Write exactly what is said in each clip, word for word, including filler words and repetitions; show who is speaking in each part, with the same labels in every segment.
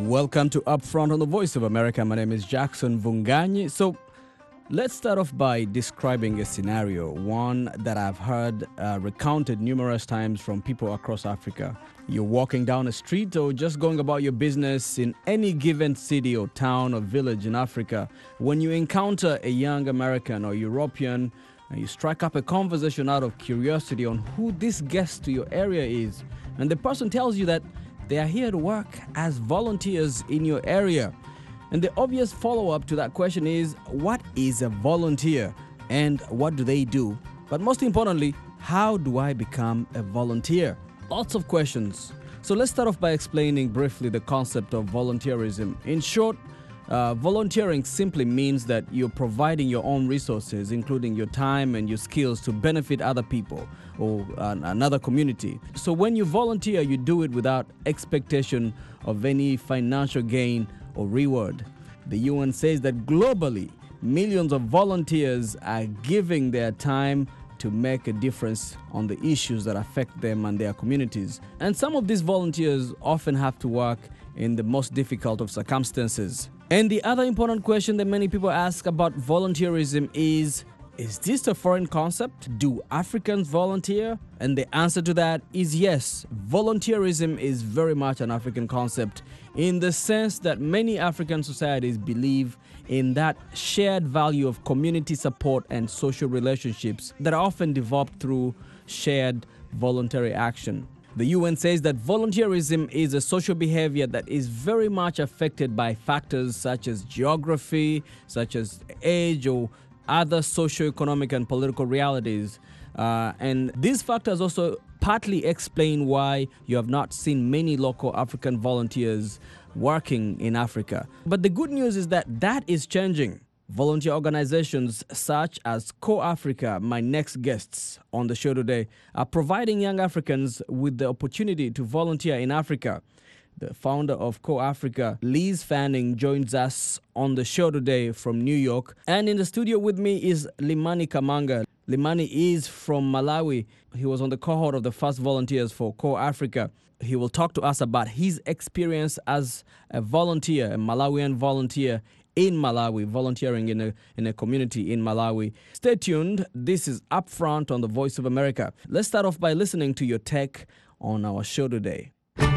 Speaker 1: Welcome to Upfront on the Voice of America. My name is Jackson Vunganyi. So let's start off by describing a scenario, one that I've heard uh, recounted numerous times from people across Africa. You're walking down a street or just going about your business in any given city or town or village in Africa. When you encounter a young American or European, and you strike up a conversation out of curiosity on who this guest to your area is, and the person tells you that they are here to work as volunteers in your area. And the obvious follow-up to that question is, what is a volunteer and what do they do? But most importantly, how do I become a volunteer? Lots of questions. So let's start off by explaining briefly the concept of volunteerism. In short, uh, volunteering simply means that you're providing your own resources, including your time and your skills, to benefit other people or uh, another community. So when you volunteer, you do it without expectation of any financial gain or reward. The U N says that globally, millions of volunteers are giving their time to make a difference on the issues that affect them and their communities. And some of these volunteers often have to work in the most difficult of circumstances. And the other important question that many people ask about volunteerism is, is this a foreign concept? Do Africans volunteer? And the answer to that is yes. Volunteerism is very much an African concept in the sense that many African societies believe in that shared value of community support and social relationships that are often developed through shared voluntary action. The U N says that volunteerism is a social behavior that is very much affected by factors such as geography, such as age, or other socio-economic and political realities. Uh, and these factors also partly explain why you have not seen many local African volunteers working in Africa. But the good news is that that is changing. Volunteer organizations such as Co-Africa, my next guests on the show today, are providing young Africans with the opportunity to volunteer in Africa. The founder of Co-Africa, Liz Fanning, joins us on the show today from New York. And in the studio with me is Limani Kamanga. Limani is from Malawi. He was on the cohort of the first volunteers for Co-Africa. He will talk to us about his experience as a volunteer, a Malawian volunteer in Malawi, volunteering in a, in a community in Malawi. Stay tuned. This is Upfront on the Voice of America. Let's start off by listening to your take on our show today.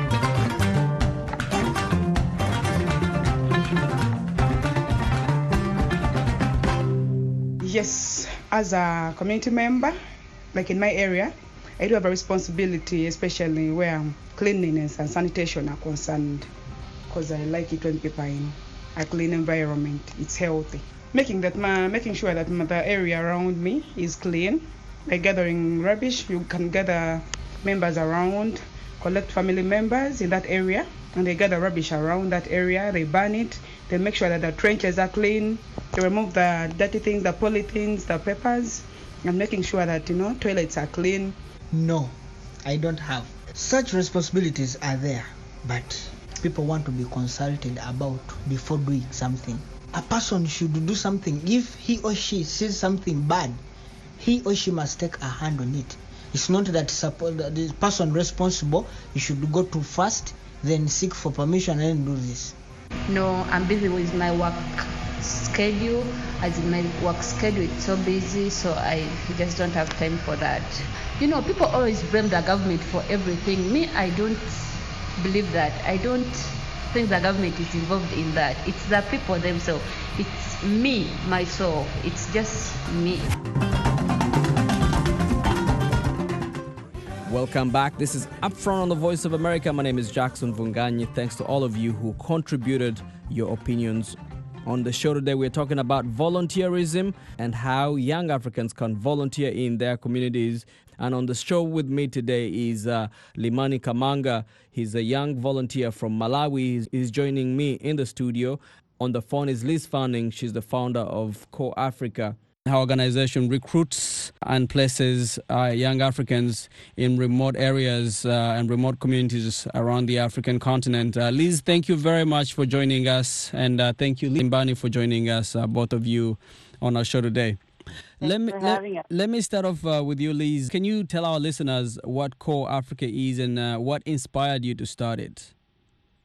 Speaker 2: Yes, as a community member, like in my area, I do have a responsibility, especially where cleanliness and sanitation are concerned, because I like it when people are in a clean environment. It's healthy. Making that, ma- making sure that the area around me is clean. By gathering rubbish, you can gather members around, collect family members in that area, and they gather rubbish around that area. They burn it. They make sure that the trenches are clean. They remove the dirty things, the polythenes, the papers, and making sure that, you know, toilets are clean.
Speaker 3: No, I don't have. Such responsibilities are there, but people want to be consulted about before doing something. A person should do something. If he or she sees something bad, he or she must take a hand on it. It's not that the person responsible, you should go to first, then seek for permission and do this.
Speaker 4: No, I'm busy with my work schedule. As in my work schedule, it's so busy, so I just don't have time for that. You know, people always blame the government for everything. Me, I don't believe that. I don't think the government is involved in that. It's the people themselves. It's me, myself. It's just me.
Speaker 1: Welcome back. This is Upfront on the Voice of America. My name is Jackson Vunganyi. Thanks to all of you who contributed your opinions. On the show today, we're talking about volunteerism and how young Africans can volunteer in their communities. And on the show with me today is uh, Limani Kamanga. He's a young volunteer from Malawi. He's, he's joining me in the studio. On the phone is Liz Fanning. She's the founder of Co-Africa. Our organization recruits and places uh, young Africans in remote areas uh, and remote communities around the African continent. Uh, Liz, thank you very much for joining us. And uh, thank you, Limbani, for joining us, uh, both of you, on our show today.
Speaker 5: Thanks
Speaker 1: let me
Speaker 5: for
Speaker 1: let,
Speaker 5: having us.
Speaker 1: let me start off uh, with you, Liz. Can you tell our listeners what Co-Africa is and uh, what inspired you to start it?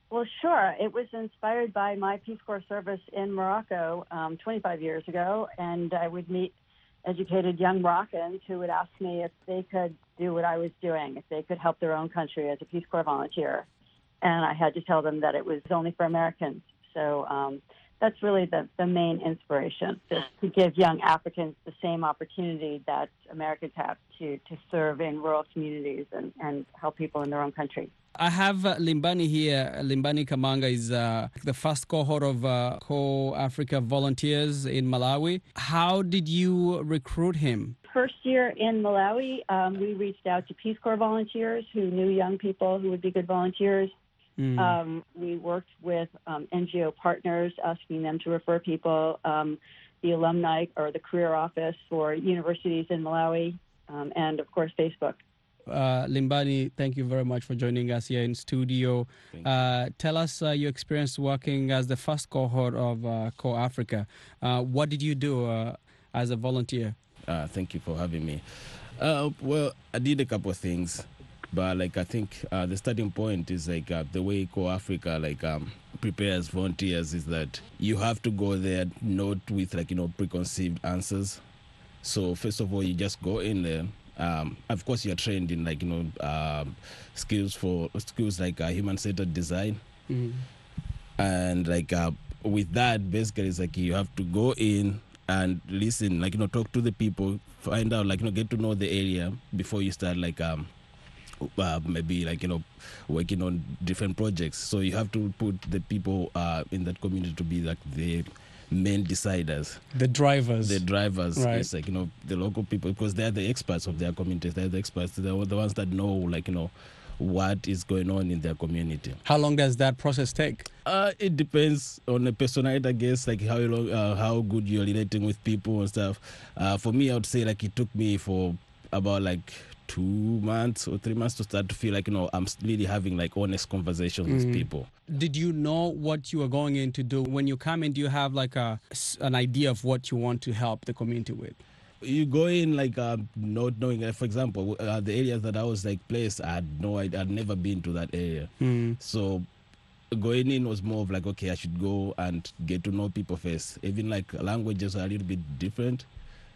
Speaker 5: Well, sure. It was inspired by my Peace Corps service in Morocco um, twenty-five years ago, and I would meet educated young Moroccans who would ask me if they could do what I was doing, if they could help their own country as a Peace Corps volunteer. And I had to tell them that it was only for Americans. So um, that's really the, the main inspiration, just to give young Africans the same opportunity that Americans have to, to serve in rural communities and, and help people in their own country.
Speaker 1: I have uh, Limbani here. Limbani Kamanga is uh, the first cohort of uh, Co-Africa volunteers in Malawi. How did you recruit him?
Speaker 5: First year in Malawi, um, we reached out to Peace Corps volunteers who knew young people who would be good volunteers. Mm. Um, we worked with um, N G O partners, asking them to refer people, um, the alumni or the career office for universities in Malawi, um, and of course, Facebook.
Speaker 1: Uh, Limbani, thank you very much for joining us here in studio. Uh, tell us uh, your experience working as the first cohort of uh, Co-Africa. Uh, what did you do uh, as a volunteer?
Speaker 6: Uh, thank you for having me. Uh, well, I did a couple of things. But like I think uh, the starting point is like uh, the way Co-Africa like um, prepares volunteers is that you have to go there not with like you know preconceived answers. So first of all, you just go in there. Um, of course, you're trained in like you know uh, skills for skills like uh, human-centered design, mm-hmm. and like uh, with that, basically, it's like you have to go in and listen, like you know, talk to the people, find out like you know, get to know the area before you start like um. Uh, maybe like you know working on different projects. So you have to put the people uh, in that community to be like the main deciders,
Speaker 1: the drivers
Speaker 6: the drivers
Speaker 1: right.
Speaker 6: It's like you know the local people, because they're the experts of their communities. They're the experts, they're the ones that know like you know what is going on in their community.
Speaker 1: How long does that process take?
Speaker 6: Uh, it depends on the personality, I guess, like how long, uh, how good you're relating with people and stuff. Uh, for me, I would say like it took me for about like two months or three months to start to feel like, you know, I'm really having like honest conversations mm. with people.
Speaker 1: Did you know what you were going in to do? When you come in, do you have like a, an idea of what you want to help the community with?
Speaker 6: You go in like uh, not knowing, uh, for example, uh, the areas that I was like placed, I had no idea, I'd never been to that area. Mm. So going in was more of like, okay, I should go and get to know people first. Even like languages are a little bit different.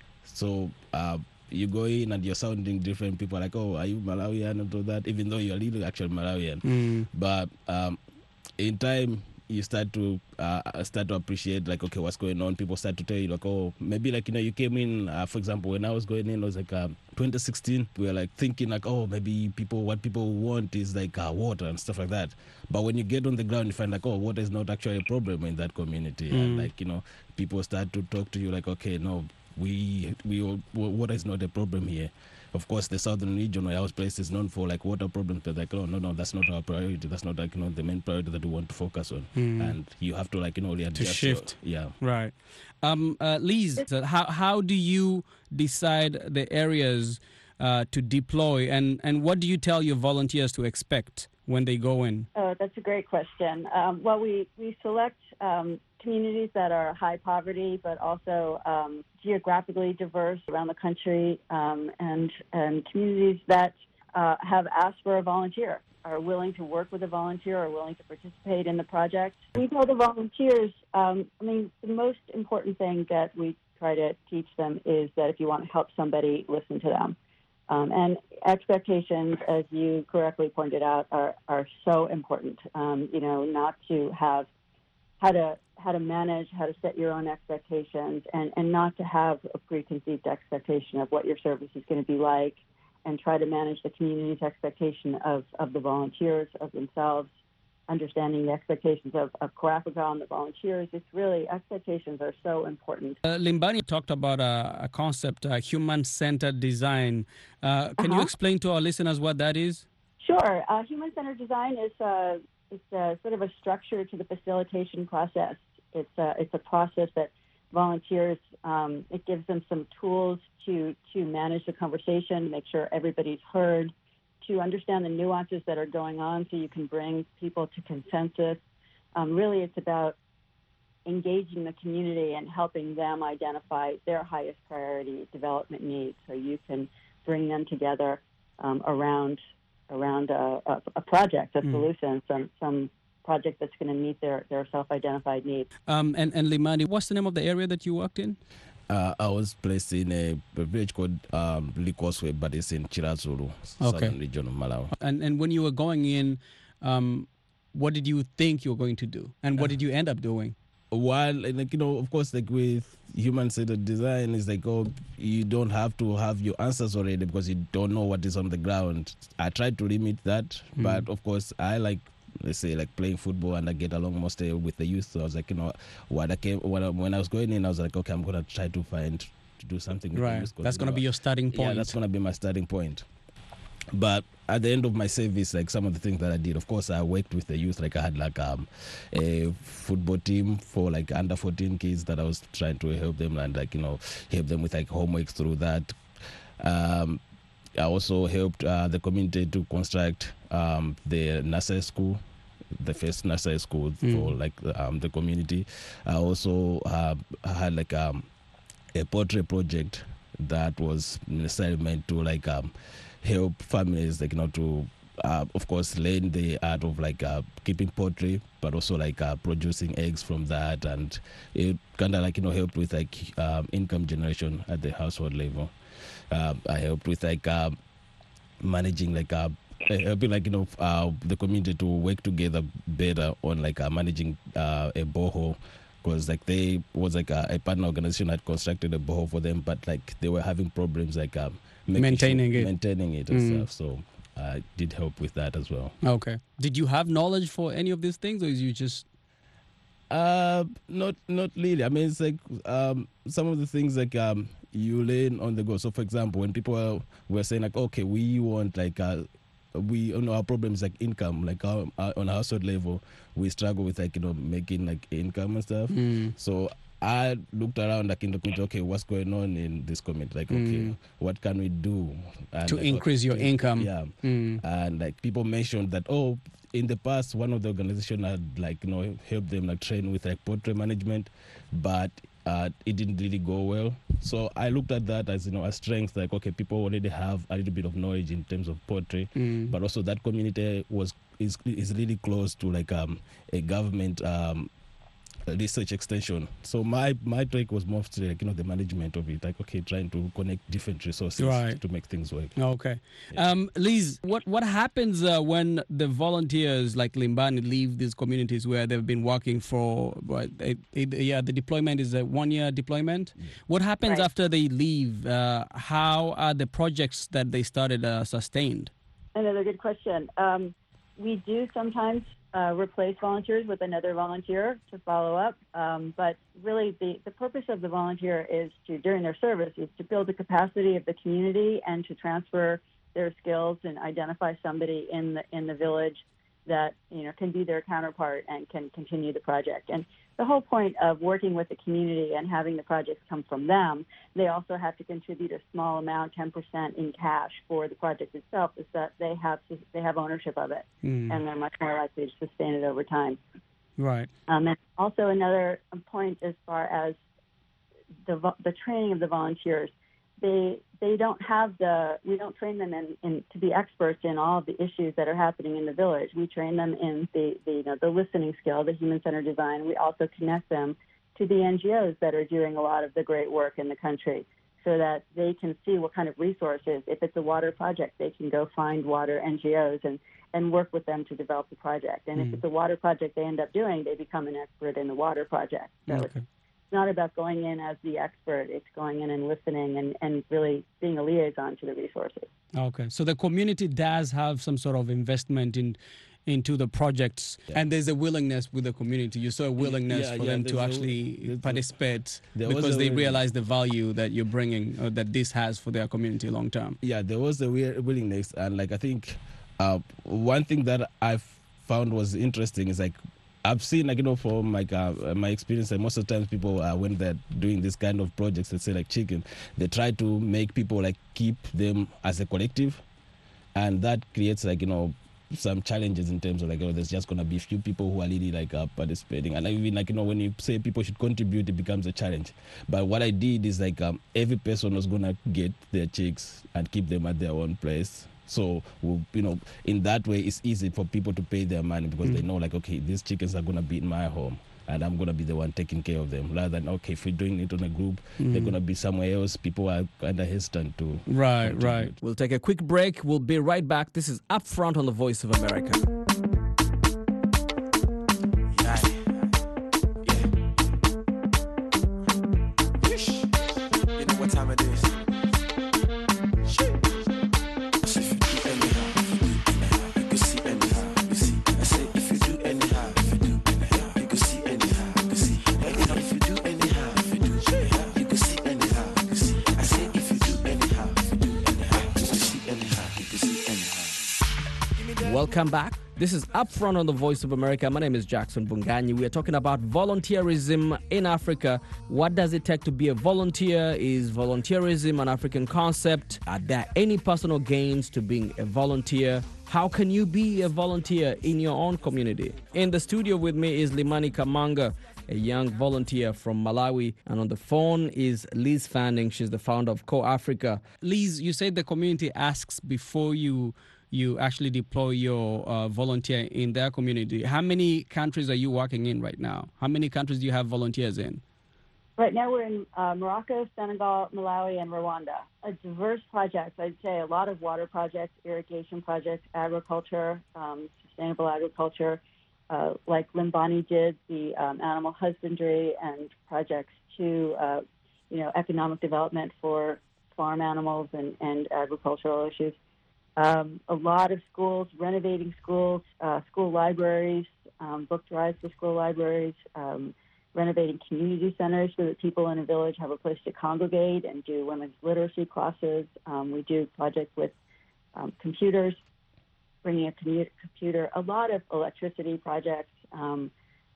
Speaker 6: So, uh, you go in and you're sounding different. People are like, oh, are you Malawian and all that, even though you're really actually Malawian. Mm. But um, in time, you start to uh, start to appreciate, like, okay, what's going on. People start to tell you, like, oh, maybe, like, you know, you came in, uh, for example, when I was going in, it was like uh, twenty sixteen. We were, like, thinking, like, oh, maybe people, what people want is, like, uh, water and stuff like that. But when you get on the ground, you find, like, oh, water is not actually a problem in that community. Mm. And, like, you know, people start to talk to you, like, okay, no, We, we, water is not a problem here. Of course, the southern region where I was placed is known for like water problems, but like, oh, no, no, that's not our priority. That's not like, you know, the main priority that we want to focus on. Mm. And you have to like, you know, really adjust.
Speaker 1: To shift.
Speaker 6: Your, yeah.
Speaker 1: Right. Um, uh, Liz, how, how do you decide the areas uh, to deploy, and, and what do you tell your volunteers to expect when they go in?
Speaker 5: Oh, that's a great question. Um, well, we, we select um, communities that are high poverty, but also um, geographically diverse around the country, um, and, and communities that uh, have asked for a volunteer, are willing to work with a volunteer, are willing to participate in the project. We tell the volunteers, um, I mean, the most important thing that we try to teach them is that if you want to help somebody, listen to them. Um, and expectations, as you correctly pointed out, are, are so important. Um, you know, not to have how to how to manage, how to set your own expectations, and, and not to have a preconceived expectation of what your service is going to be like, and try to manage the community's expectation of, of the volunteers, of themselves, understanding the expectations of, of Co-Africa and the volunteers. It's really, expectations are so important.
Speaker 1: Uh, Limbani talked about a, a concept, uh, human-centered design. Uh, can uh-huh. you explain to our listeners what that is?
Speaker 5: Sure. Uh, human-centered design is uh, it's a, sort of a structure to the facilitation process. It's a, it's a process that volunteers, um, it gives them some tools to, to manage the conversation, make sure everybody's heard, to understand the nuances that are going on so you can bring people to consensus. Um, really, it's about engaging the community and helping them identify their highest priority development needs so you can bring them together um, around around a, a, a project, a mm. solution, some, some project that's going to meet their, their self-identified needs.
Speaker 1: Um, and, and Limani, what's the name of the area that you worked in?
Speaker 6: Uh, I was placed in a, a village called um, Likoswe, but it's in Chirazulu,
Speaker 1: Okay.
Speaker 6: southern region of Malawi.
Speaker 1: And and when you were going in, um, what did you think you were going to do? And what did you end up doing?
Speaker 6: While, like, you know, of course, like with human-centered design, it's like, oh, you don't have to have your answers already because you don't know what is on the ground. I tried to limit that,
Speaker 1: Mm.
Speaker 6: but of course, I like, let's say, like playing football, and I get along mostly with the youth. So I was like, you know, what I came when I, when I was going in, I was like, okay, I'm gonna try to find to do something with the
Speaker 1: Right.
Speaker 6: youth. 'cause,
Speaker 1: That's
Speaker 6: you
Speaker 1: going to
Speaker 6: know,
Speaker 1: be your starting point.
Speaker 6: Yeah, that's gonna be my starting point. But at the end of my service, like some of the things that I did, of course, I worked with the youth. Like I had like um, a football team for like under fourteen kids that I was trying to help them and like, you know, help them with like homework through that. Um, I also helped uh, the community to construct um, the nursery school, the first nursery school
Speaker 1: Mm.
Speaker 6: for like um, the community. I also uh, had like um, a portrait project that was necessarily meant to like um, help families, like, you know, to uh, of course learn the art of like uh, keeping poultry, but also like uh, producing eggs from that, and it kind of like, you know, helped with like um, income generation at the household level. Uh, I helped with like uh, managing like uh, helping like, you know, uh, the community to work together better on like uh, managing uh, a borehole. Because like they was like a, a partner organization that constructed a borehole for them, but like they were having problems like um, making
Speaker 1: Maintaining
Speaker 6: sure,
Speaker 1: it.
Speaker 6: maintaining it and
Speaker 1: Mm.
Speaker 6: stuff. So I did help with that as well.
Speaker 1: Okay. Did you have knowledge for any of these things, or is you just
Speaker 6: Uh, not not really. I mean, it's like um, some of the things like um, you learn on the go. So, for example, when people were saying like, okay, we want like uh, we you know our problem is like income, like our, our, on a household level, we struggle with like, you know, making like income and stuff.
Speaker 1: Mm.
Speaker 6: So I looked around like in the community, okay, what's going on in this community? Like, okay,
Speaker 1: Mm.
Speaker 6: what can we do and,
Speaker 1: to
Speaker 6: like,
Speaker 1: increase your
Speaker 6: to-
Speaker 1: income?
Speaker 6: Yeah.
Speaker 1: Mm.
Speaker 6: And like people mentioned that, oh, in the past one of the organization had like, you know, helped them like train with like portrait management, but uh, it didn't really go well. So I looked at that as, you know, a strength, like, okay, people already have a little bit of knowledge in terms of poetry,
Speaker 1: Mm.
Speaker 6: but also that community was is is really close to like um a government um research extension. So my my take was mostly like, you know, the management of it, like, okay, trying to connect different resources
Speaker 1: Right.
Speaker 6: to make things work.
Speaker 1: Okay.
Speaker 6: Yeah.
Speaker 1: Um, Liz, what, what happens uh, when the volunteers like Limbani leave these communities where they've been working for, what, it, it, yeah, the deployment is a one-year deployment. What happens
Speaker 5: Right.
Speaker 1: after they leave? Uh, how are the projects that they started uh, sustained?
Speaker 5: Another good question. Um, we do sometimes uh, replace volunteers with another volunteer to follow up, um, but really the, the purpose of the volunteer is to, during their service, is to build the capacity of the community and to transfer their skills and identify somebody in the in the village that, you know, can be their counterpart and can continue the project. And the whole point of working with the community and having the projects come from them, they also have to contribute a small amount, ten percent in cash for the project itself, is that they have they have ownership of it,
Speaker 1: Mm.
Speaker 5: and they're much more likely to sustain it over time.
Speaker 1: Right.
Speaker 5: Um, and also another point as far as the vo- the training of the volunteers, they they don't have the we don't train them in, in to be experts in all of the issues that are happening in the village. We train them in the, the you know the listening skill, the human-centered design. We also connect them to the N G Os that are doing a lot of the great work in the country, so that they can see what kind of resources. If it's a water project, they can go find water N G Os and and work with them to develop the project. And
Speaker 1: Mm.
Speaker 5: if it's a water project they end up doing, they become an expert in the water project. So it's
Speaker 1: Okay.
Speaker 5: not about going in as the expert. It's going in and listening and, and really being a liaison to the resources.
Speaker 1: Okay. So the community does have some sort of investment in into the projects,
Speaker 6: Yeah.
Speaker 1: and there's a willingness with the community. You saw a willingness
Speaker 6: Yeah,
Speaker 1: for
Speaker 6: yeah,
Speaker 1: them to
Speaker 6: there's a-
Speaker 1: actually
Speaker 6: there's a-
Speaker 1: participate
Speaker 6: there was
Speaker 1: because
Speaker 6: a
Speaker 1: they
Speaker 6: willingness.
Speaker 1: realize the value that you're bringing, or that this has for their community long term.
Speaker 6: Yeah, there was a wi- willingness, and like I think uh, one thing that I found was interesting is like I've seen, like, you know, from like uh, my experience, that most of the times people uh, when they're doing this kind of projects, let's say like chicken, they try to make people like keep them as a collective, and that creates like, you know, some challenges in terms of like, oh, there's just gonna be a few people who are really like uh, participating, and even like, you know, when you say people should contribute, it becomes a challenge. But what I did is like um, every person was gonna get their chicks and keep them at their own place. So, we'll, you know, in that way, it's easy for people to pay their money because
Speaker 1: Mm.
Speaker 6: they know, like, okay, these chickens are going to be in my home and I'm going to be the one taking care of them. Rather than, okay, if we're doing it on a group,
Speaker 1: Mm.
Speaker 6: they're going to be somewhere else. People are kind of hesitant to.
Speaker 1: Right,
Speaker 6: contribute.
Speaker 1: right. We'll take a quick break. We'll be right back. This is Upfront on the Voice of America.
Speaker 7: You know what time it is. Shit. So if you do anyhow, you can see anyhow, you see. I say if you do anyhow, if you do anyhow, you can see anyhow, you see. Anyhow, if you do anyhow, if you do anyhow, you can see anyhow, you see. I say if you do anyhow, if you do anyhow, you can see anyhow, you can see anyhow.
Speaker 1: Welcome back. This is Upfront on the Voice of America. My name is Jackson Vunganyi. We are talking about volunteerism in Africa. What does it take to be a volunteer? Is volunteerism an African concept? Are there any personal gains to being a volunteer? How can you be a volunteer in your own community? In the studio with me is Limani Kamanga, a young volunteer from Malawi. And on the phone is Liz Fanning. She's the founder of Co Africa. Liz, you said the community asks before you you actually deploy your uh, volunteer in their community. How many countries are you working in right now? How many countries do you have volunteers in?
Speaker 5: Right now we're in uh, Morocco, Senegal, Malawi, and Rwanda. A diverse project. I'd say a lot of water projects, irrigation projects, agriculture, um, sustainable agriculture, uh, like Limbani did, the um, animal husbandry and projects to, uh, you know, economic development for farm animals and, and agricultural issues. Um, a lot of schools, renovating schools, uh, school libraries, um, book drives for school libraries, um, renovating community centers so that people in a village have a place to congregate and do women's literacy classes. Um, we do projects with um, computers, bringing a commu- computer, a lot of electricity projects, um,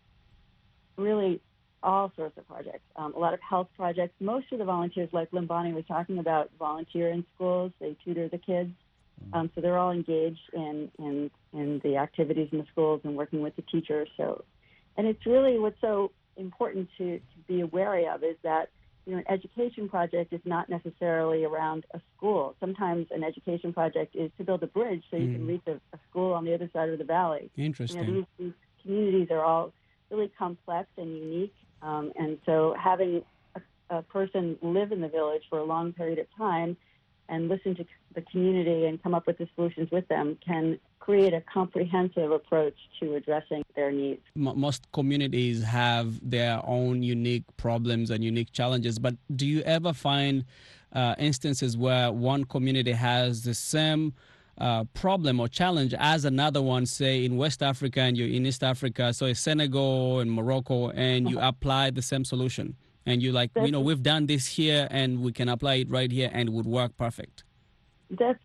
Speaker 5: really all sorts of projects, um, a lot of health projects. Most of the volunteers, like Limbani was talking about, volunteer in schools. They tutor the kids. Um, so they're all engaged in, in in the activities in the schools and working with the teachers. So, and it's really what's so important to, to be wary of is that, you know, an education project is not necessarily around a school. Sometimes an education project is to build a bridge so you
Speaker 1: Mm.
Speaker 5: can reach a, a school on the other side of the valley.
Speaker 1: Interesting.
Speaker 5: You know, these, these communities are all really complex and unique, um, and so having a, a person live in the village for a long period of time and listen to the community and come up with the solutions with them can create a comprehensive approach to addressing their needs.
Speaker 1: M- most communities have their own unique problems and unique challenges, but do you ever find uh, instances where one community has the same uh, problem or challenge as another one, say in West Africa and you're in East Africa, so in Senegal and Morocco, and you apply the same solution? And you're like, you know, we've done this here and we can apply it right here and it would work perfect.
Speaker 5: That's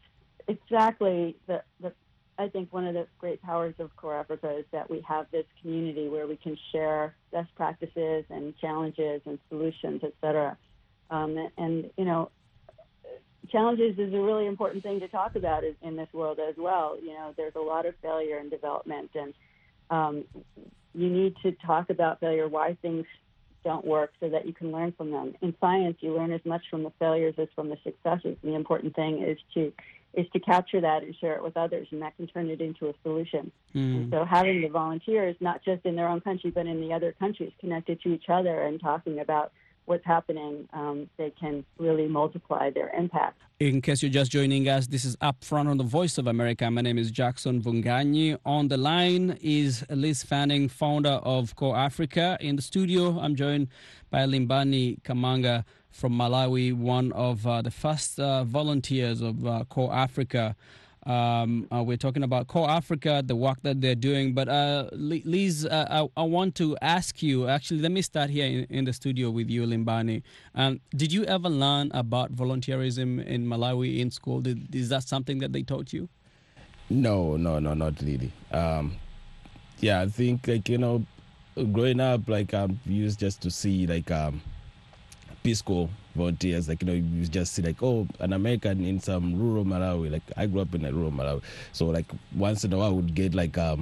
Speaker 5: exactly the, the I think one of the great powers of Core Africa is that we have this community where we can share best practices and challenges and solutions, et cetera. Um, and, and, you know, challenges is a really important thing to talk about in, in this world as well. You know, there's a lot of failure in development, and um, you need to talk about failure, why things don't work, so that you can learn from them. In science, you learn as much from the failures as from the successes. The important thing is to is to capture that and share it with others, and that can turn it into a solution.
Speaker 1: Mm.
Speaker 5: And so having the volunteers, not just in their own country, but in the other countries, connected to each other and talking about what's happening, um, they can really multiply their impact.
Speaker 1: In case you're just joining us, this is Upfront on the Voice of America. My name is Jackson Vunganyi. On the line is Liz Fanning, founder of Co Africa. In the studio, I'm joined by Limbani Kamanga from Malawi, one of uh, the first uh, volunteers of uh, Co Africa. Um, uh, we're talking about Co Africa, the work that they're doing. But uh, Liz, uh, I, I want to ask you, actually, let me start here in, in the studio with you, Limbani. Um, did you ever learn about volunteerism in Malawi in school? Did, is that something that they taught you?
Speaker 6: No, no, no, not really. Um, yeah, I think, like, you know, growing up, like, I'm used just to see, like, um, Peace Corps volunteers, like, you know, you just see, like, oh, an American in some rural Malawi. Like, I grew up in a rural Malawi. So, like, once in a while, I would get, like, um,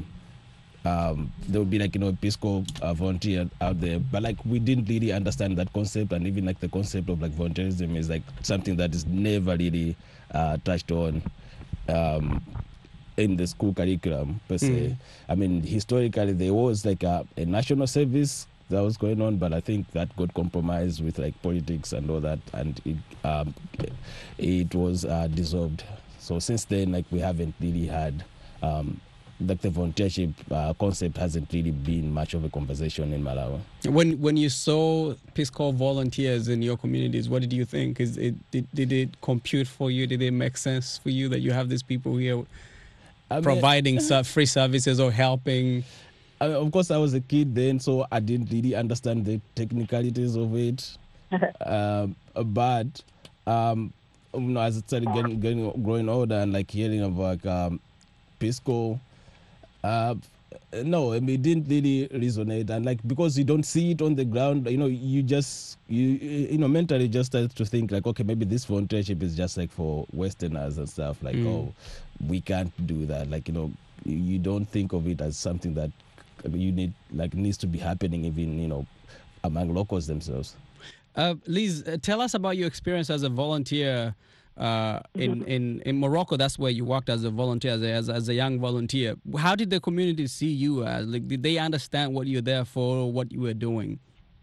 Speaker 6: um, there would be, like, you know, a Peace Corps uh, volunteer out there. But, like, we didn't really understand that concept. And even, like, the concept of, like, volunteerism is, like, something that is never really uh, touched on um, in the school curriculum per se.
Speaker 8: Mm.
Speaker 6: I mean, historically there was like a, a national service that was going on, but I think that got compromised with like politics and all that, and it um, it was uh, dissolved. So since then, like we haven't really had um, like the volunteership uh, concept hasn't really been much of a conversation in Malawi.
Speaker 8: When when you saw Peace Corps volunteers in your communities, what did you think? Is it did, did it compute for you? Did it make sense for you that you have these people here
Speaker 6: I mean,
Speaker 8: providing ser- free services or helping?
Speaker 6: I mean, of course, I was a kid then, so I didn't really understand the technicalities of it. um, but um, you know, as I started getting, getting growing older and like hearing about um, Peace Corps, uh, no, I mean, it didn't really resonate. And like because you don't see it on the ground, you know, you just you you know mentally just start to think like, okay, maybe this volunteership is just like for Westerners and stuff. Like,
Speaker 8: Mm.
Speaker 6: oh, we can't do that. Like, you know, you you don't think of it as something that you need like needs to be happening even, you know, among locals themselves.
Speaker 8: Uh, Liz, uh, tell us about your experience as a volunteer uh, in, in, in Morocco. That's where you worked as a volunteer, as a, as, a- as a young volunteer. How did the community see you as? Like, did they understand what you're there for, or what you were doing?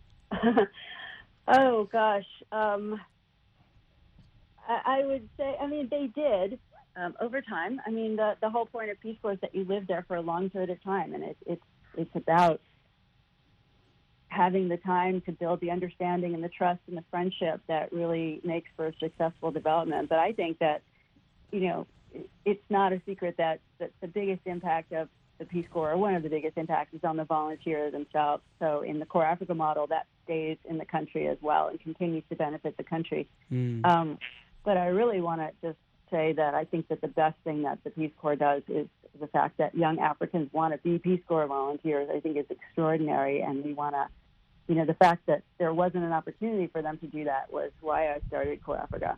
Speaker 5: Oh gosh, um, I, I would say. I mean, they did um, over time. I mean, the the whole point of Peace Corps is that you live there for a long period of time, and it, it's it's about having the time to build the understanding and the trust and the friendship that really makes for successful development. But I think that, you know, it- it's not a secret that, that the biggest impact of the Peace Corps, or one of the biggest impacts, is on the volunteers themselves. So in the Core Africa model, that stays in the country as well and continues to benefit the country.
Speaker 8: Mm.
Speaker 5: Um, but I really want to just say that I think that the best thing that the Peace Corps does is the fact that young Africans want to be Peace Corps volunteers. I think is extraordinary, and we want to, you know, the fact that there wasn't an opportunity for them to do that was why I started Core Africa.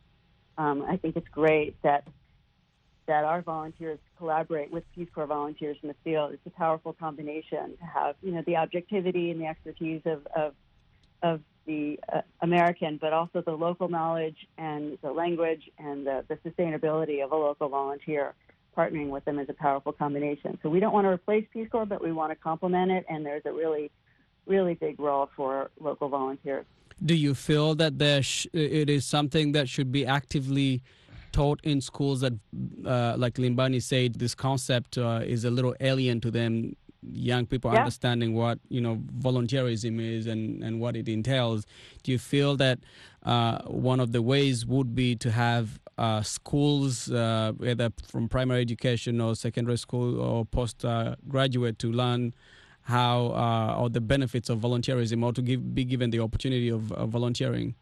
Speaker 5: Um, I think it's great that that our volunteers collaborate with Peace Corps volunteers in the field. It's a powerful combination to have, you know, the objectivity and the expertise of of, of the uh, American, but also the local knowledge and the language and the, the sustainability of a local volunteer. Partnering with them is a powerful combination. So we don't want to replace Peace Corps, but we want to complement it, and there's a really really big role for local volunteers.
Speaker 8: Do you feel that there sh- it is something that should be actively taught in schools, that, uh, like Limbani said, this concept uh, is a little alien to them, young people
Speaker 5: Yeah.
Speaker 8: understanding what, you know, volunteerism is and, and what it entails? Do you feel that uh, one of the ways would be to have uh, schools, uh, whether from primary education or secondary school or postgraduate, to learn how uh, or the benefits of volunteerism, or to give, be given the opportunity of uh, volunteering?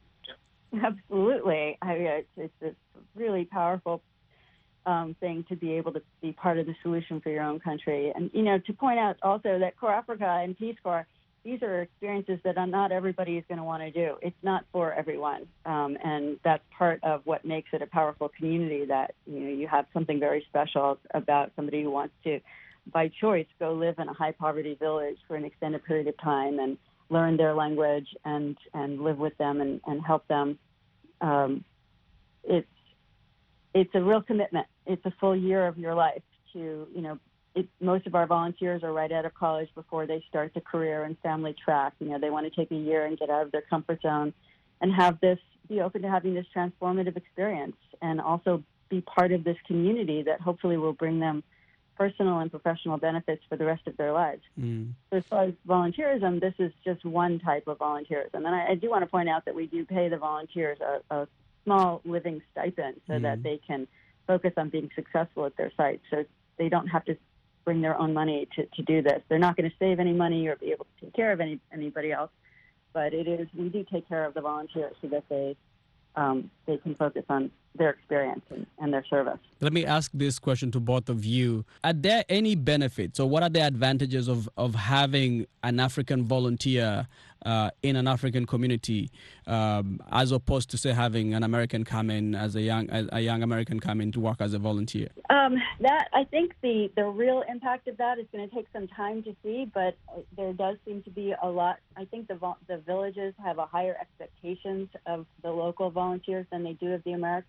Speaker 5: Absolutely. I, it's, it's a really powerful um, thing to be able to be part of the solution for your own country. And, you know, to point out also that Core Africa and Peace Corps, these are experiences that not everybody is going to want to do. It's not for everyone. Um, and that's part of what makes it a powerful community, that, you know, you have something very special about somebody who wants to, by choice, go live in a high-poverty village for an extended period of time and learn their language and, and live with them and, and help them. Um, it's it's a real commitment. It's a full year of your life to, you know, it, most of our volunteers are right out of college before they start the career and family track. You know, they want to take a year and get out of their comfort zone and have this, be open to having this transformative experience, and also be part of this community that hopefully will bring them personal and professional benefits for the rest of their lives.
Speaker 8: Mm.
Speaker 5: So as far as volunteerism, this is just one type of volunteerism. And I, I do want to point out that we do pay the volunteers a, a small living stipend so
Speaker 8: Mm.
Speaker 5: that they can focus on being successful at their site. So they don't have to bring their own money to, to do this. They're not going to save any money or be able to take care of any anybody else. But it is, we do take care of the volunteers so that they um, they can focus on their experience and, and their service.
Speaker 8: Let me ask this question to both of you. Are there any benefits, or what are the advantages of, of having an African volunteer uh, in an African community, um, as opposed to, say, having an American come in as a young a, a young American come in to work as a volunteer?
Speaker 5: Um, that I think the, the real impact of that is going to take some time to see, but there does seem to be a lot. I think the vol- the villages have a higher expectations of the local volunteers than they do of the Americans.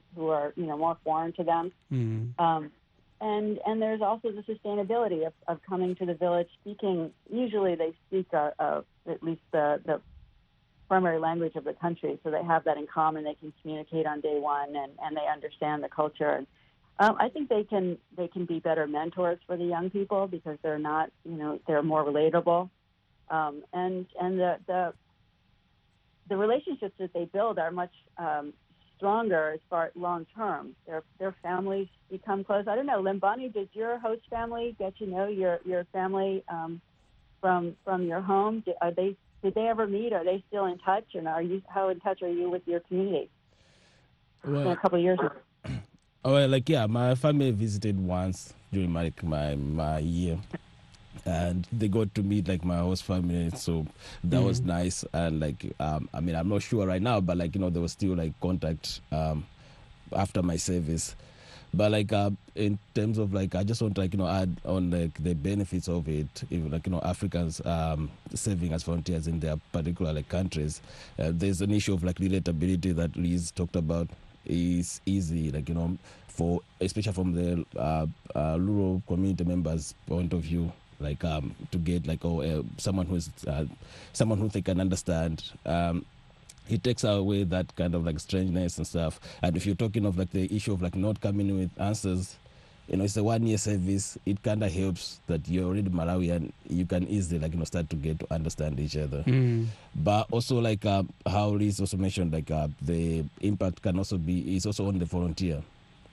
Speaker 5: who are, you know, more foreign to them.
Speaker 8: Mm.
Speaker 5: Um, and and there's also the sustainability of, of coming to the village speaking. Usually they speak uh, uh, at least the, the primary language of the country, so they have that in common. They can communicate on day one, and, and they understand the culture. And um, I think they can they can be better mentors for the young people because they're not, you know, they're more relatable. Um, and and the, the the relationships that they build are much um, stronger as far long term. Their their families become close. I don't know, Limbani, did your host family get to know your your family um, from from your home? Did, are they did they ever meet? Are they still in touch? And are you how in touch are you with your community? Well, in a couple of years ago.
Speaker 6: Oh, well, like yeah, my family visited once during my my my year. And they got to meet like my host family, so that mm. was nice. And like, um, I mean, I'm not sure right now, but like, you know, there was still like contact um, after my service. But like, uh, in terms of like, I just want to like, you know, add on like the benefits of it. If, like, you know, Africans um, serving as volunteers in their particular like countries, uh, there's an issue of like relatability that Liz talked about. Is easy, like, you know, for especially from the uh, uh, rural community members' point of view. Like um, to get like oh uh, someone who's uh, someone who they can understand. Um, it takes away that kind of like strangeness and stuff. And if you're talking of like the issue of like not coming in with answers, you know, it's a one year service. It kind of helps that you're already Malawi and you can easily like you know start to get to understand each other.
Speaker 8: Mm.
Speaker 6: But also like uh, how Liz also mentioned, like uh, the impact can also be is also on the volunteer.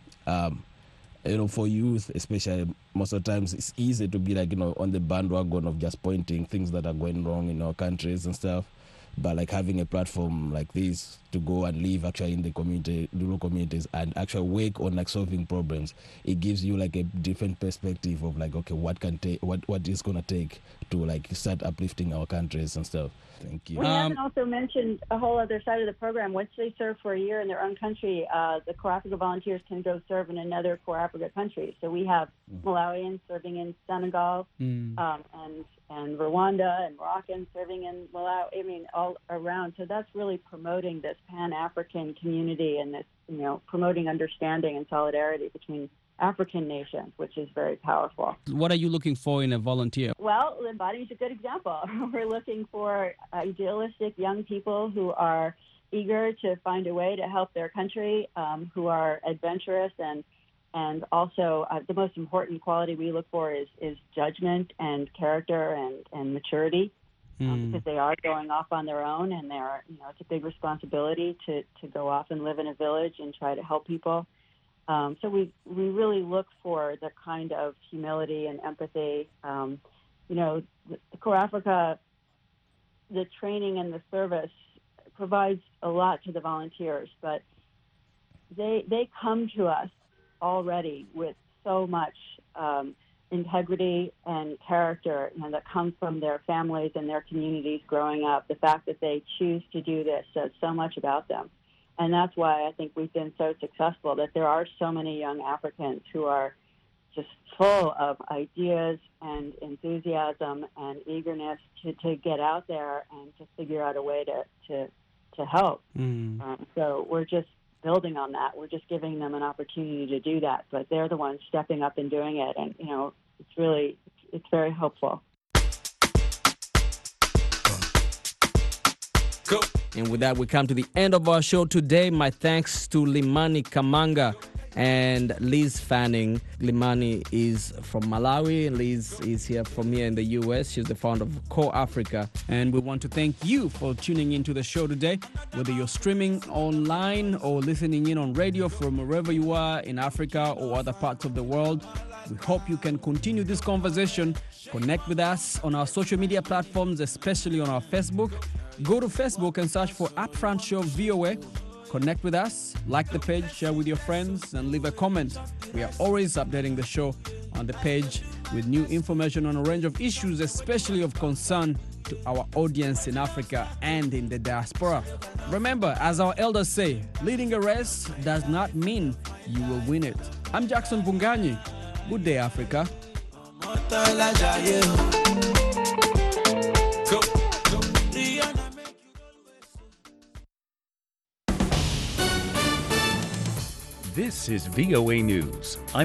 Speaker 6: Um, You know, for youth, especially, most of the times it's easy to be like, you know, on the bandwagon of just pointing things that are going wrong in our countries and stuff. But like having a platform like this to go and live actually in the community, rural communities, and actually work on like solving problems, it gives you like a different perspective of like, okay, what can take, what what is gonna take to like start uplifting our countries and stuff. Thank you.
Speaker 5: We
Speaker 8: Um,
Speaker 5: haven't also mentioned a whole other side of the program. Once they serve for a year in their own country, uh, the Core Africa volunteers can go serve in another Core Africa country. So we have Malawians serving in Senegal
Speaker 8: Mm.
Speaker 5: um, and and Rwanda and Moroccans serving in Malawi. I mean, all around. So that's really promoting this Pan-African community and this, you know, promoting understanding and solidarity between African nations, which is very powerful.
Speaker 8: What are you looking for in a volunteer?
Speaker 5: Well, Limbani is a good example. We're looking for idealistic young people who are eager to find a way to help their country, um, who are adventurous, and and also uh, the most important quality we look for is, is judgment and character and, and maturity, um,
Speaker 8: Mm.
Speaker 5: because they are going off on their own, and they're, you know, it's a big responsibility to, to go off and live in a village and try to help people. Um, so we we really look for the kind of humility and empathy. Um, you know, the, the Core Africa, the training and the service provides a lot to the volunteers, but they they come to us already with so much um, integrity and character, you know, that comes from their families and their communities growing up. The fact that they choose to do this says so much about them. And that's why I think we've been so successful, that there are so many young Africans who are just full of ideas and enthusiasm and eagerness to, to get out there and to figure out a way to, to, to help.
Speaker 8: Mm.
Speaker 5: Um, so we're just building on that. We're just giving them an opportunity to do that. But they're the ones stepping up and doing it. And, you know, it's really, it's very hopeful.
Speaker 1: Go. And with that, we come to the end of our show today. My thanks to Limani Kamanga and Liz Fanning. Limani is from Malawi. Liz is here from here in the U S. She's the founder of Core Africa.
Speaker 8: And we want to thank you for tuning into the show today, whether you're streaming online or listening in on radio from wherever you are in Africa or other parts of the world. We hope you can continue this conversation. Connect with us on our social media platforms, especially on our Facebook. Go to Facebook and search for Upfront Show V O A. Connect with us, like the page, share with your friends, and leave a comment. We are always updating the show on the page with new information on a range of issues, especially of concern to our audience in Africa and in the diaspora. Remember, as our elders say, leading a race does not mean you will win it. I'm Jackson Vunganyi. Good day, Africa.
Speaker 9: This is V O A News. I'm